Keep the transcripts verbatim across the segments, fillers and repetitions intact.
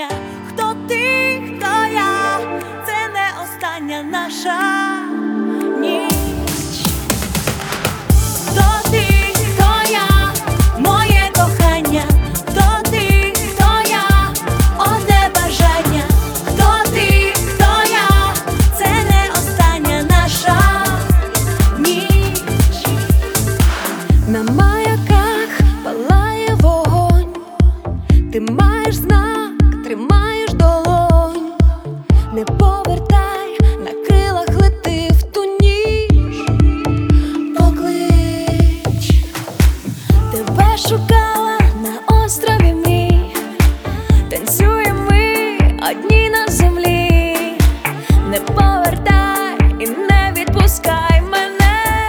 кохання, хто ти, хто я, це не остання наша ніч. Хто ти, хто я, моє кохання, хто ти, хто я, одне бажання, хто ти, хто я, це не остання наша ніч. На маяках палає вогонь, ти маєш знак, тримаєш долонь. Не повертай, на крилах лети в ту ніч. Поклич, тебе шукала на острові мрій. Танцюємо ми одні на землі. Не повертай і не відпускай мене.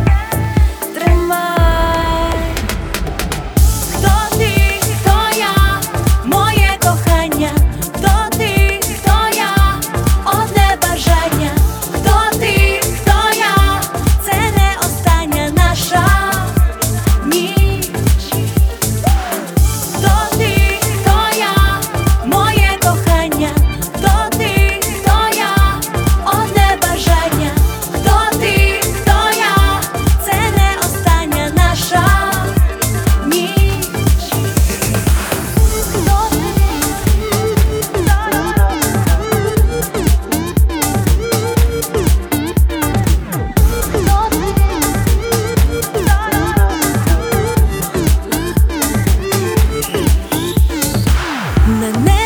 Тримай. Хто ти, хто я, моє кохання, хто ти, хто я, одне бажання, хто ти, хто я, це не остання наша ніч. Хто ти, хто я, моє кохання, хто ти, хто я, одне бажання, хто ти, хто я, це не остання наша ніч. На